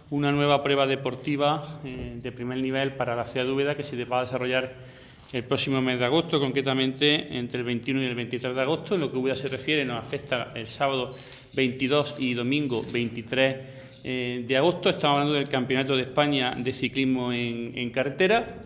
una nueva prueba deportiva de primer nivel para la ciudad de Úbeda que se va a desarrollar el próximo mes de agosto, concretamente entre el 21 y el 23 de agosto. En lo que Úbeda se refiere, nos afecta el sábado 22 y domingo 23 de agosto. Estamos hablando del Campeonato de España de Ciclismo en Carretera,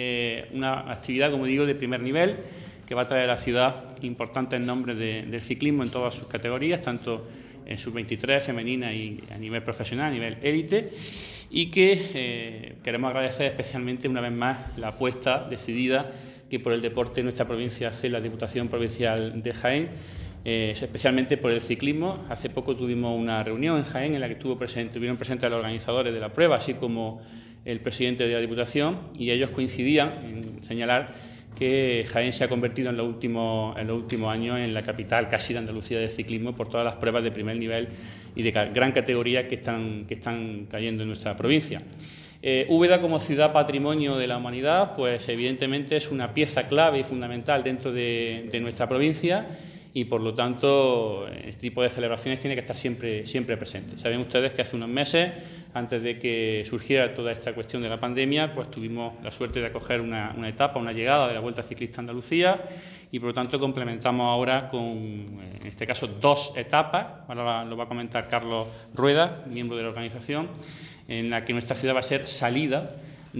una actividad, como digo, de primer nivel que va a traer a la ciudad importantes nombres del ciclismo en todas sus categorías, tanto en sub-23, femenina y a nivel profesional, a nivel élite, y que queremos agradecer especialmente una vez más la apuesta decidida que por el deporte en nuestra provincia hace la Diputación Provincial de Jaén, especialmente por el ciclismo. Hace poco tuvimos una reunión en Jaén en la que estuvieron presentes los organizadores de la prueba, así como el presidente de la Diputación, y ellos coincidían en señalar que Jaén se ha convertido en los últimos años en la capital casi de Andalucía del ciclismo por todas las pruebas de primer nivel y de gran categoría que están cayendo en nuestra provincia. Úbeda, como ciudad patrimonio de la humanidad, pues evidentemente es una pieza clave y fundamental dentro de nuestra provincia, y por lo tanto este tipo de celebraciones tiene que estar siempre presente. Saben ustedes que hace unos meses, antes de que surgiera toda esta cuestión de la pandemia, pues tuvimos la suerte de acoger una etapa, una llegada de la Vuelta Ciclista a Andalucía, y por lo tanto complementamos ahora con, en este caso, 2 etapas, ahora lo va a comentar Carlos Rueda, miembro de la organización, en la que nuestra ciudad va a ser salida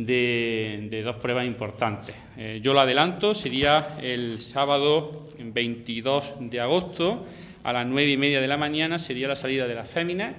de 2 pruebas importantes. Yo lo adelanto, sería el sábado 22 de agosto a las 9:30 de la mañana, sería la salida de las féminas,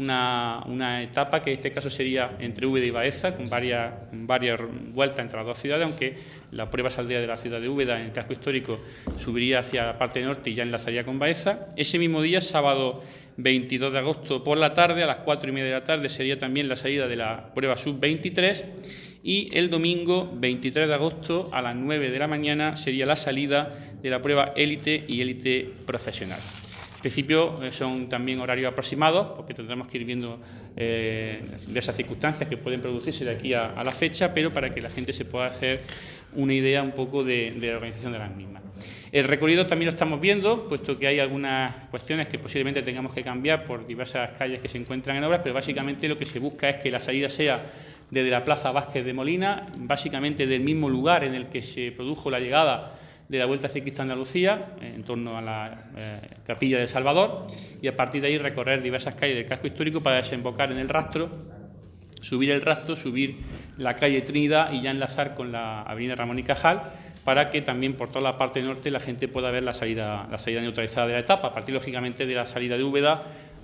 una etapa que en este caso sería entre Úbeda y Baeza, con varias vueltas entre las 2 ciudades, aunque la prueba saldría de la ciudad de Úbeda en el casco histórico, subiría hacia la parte norte y ya enlazaría con Baeza. Ese mismo día, sábado 22 de agosto por la tarde, a las 4:30 de la tarde, sería también la salida de la prueba sub-23, y el domingo 23 de agosto a las 9 de la mañana sería la salida de la prueba élite y élite profesional. En principio son también horarios aproximados, porque tendremos que ir viendo diversas circunstancias que pueden producirse de aquí a la fecha, pero para que la gente se pueda hacer una idea un poco de la organización de las mismas. El recorrido también lo estamos viendo, puesto que hay algunas cuestiones que posiblemente tengamos que cambiar por diversas calles que se encuentran en obras, pero básicamente lo que se busca es que la salida sea desde la Plaza Vázquez de Molina, básicamente del mismo lugar en el que se produjo la llegada de la Vuelta Ciclista a Andalucía, en torno a la Capilla del Salvador, y a partir de ahí recorrer diversas calles del casco histórico para desembocar en el rastro, subir el rastro, subir la calle Trinidad y ya enlazar con la avenida Ramón y Cajal, para que también por toda la parte norte la gente pueda ver la salida neutralizada de la etapa, a partir lógicamente de la salida de Úbeda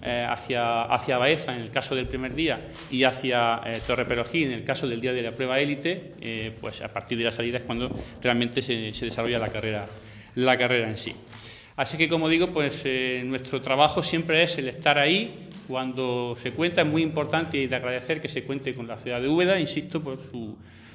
hacia Baeza en el caso del primer día y hacia Torreperogí en el caso del día de la prueba élite. Pues a partir de la salida es cuando realmente se desarrolla la carrera en sí. Así que, como digo, pues nuestro trabajo siempre es el estar ahí cuando se cuenta. Es muy importante y de agradecer que se cuente con la ciudad de Úbeda, insisto, por su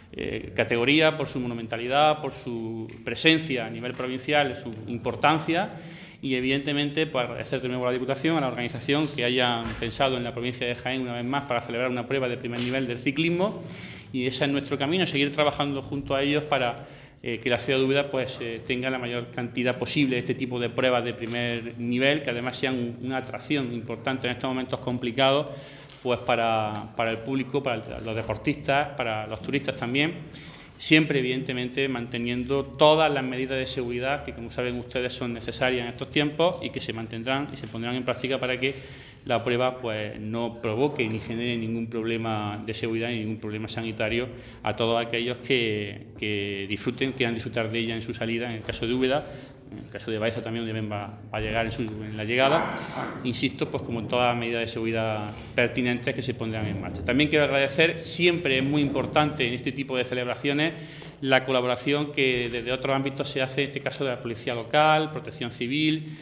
categoría, por su monumentalidad, por su presencia a nivel provincial, su importancia, y evidentemente pues agradecer de nuevo a la Diputación, a la organización, que hayan pensado en la provincia de Jaén una vez más para celebrar una prueba de primer nivel del ciclismo, y ese es nuestro camino, seguir trabajando junto a ellos para que la ciudad de Úbeda pues tenga la mayor cantidad posible de este tipo de pruebas de primer nivel, que además sean una atracción importante en estos momentos complicados, pues para el público, para los deportistas, para los turistas también, siempre evidentemente manteniendo todas las medidas de seguridad que, como saben ustedes, son necesarias en estos tiempos y que se mantendrán y se pondrán en práctica para que la prueba pues no provoque ni genere ningún problema de seguridad ni ningún problema sanitario a todos aquellos que quieran disfrutar de ella en su salida, en el caso de Úbeda. En el caso de Baeza también va a llegar en la llegada, insisto, pues como todas las medidas de seguridad pertinentes que se pondrán en marcha. También quiero agradecer, siempre es muy importante en este tipo de celebraciones, la colaboración que desde otros ámbitos se hace, en este caso de la Policía Local, Protección Civil,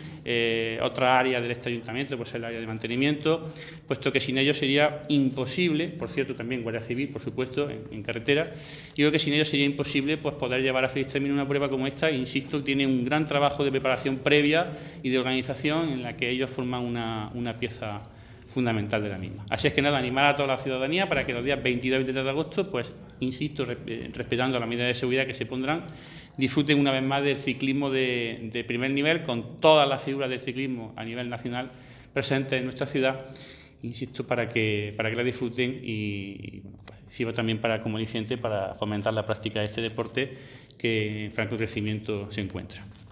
otra área del este ayuntamiento, pues el área de mantenimiento, puesto que sin ellos sería imposible, por cierto también Guardia Civil, por supuesto, en carretera, digo que sin ellos sería imposible pues poder llevar a feliz término una prueba como esta, e insisto, tiene un gran trabajo de preparación previa y de organización en la que ellos forman una pieza fundamental de la misma. Así es que nada, animar a toda la ciudadanía para que los días 22 y 23 de agosto, pues insisto, respetando las medidas de seguridad que se pondrán, disfruten una vez más del ciclismo de primer nivel, con todas las figuras del ciclismo a nivel nacional presentes en nuestra ciudad, insisto, para que la disfruten y bueno, pues, sirva también como aliciente para fomentar la práctica de este deporte que en franco crecimiento se encuentra.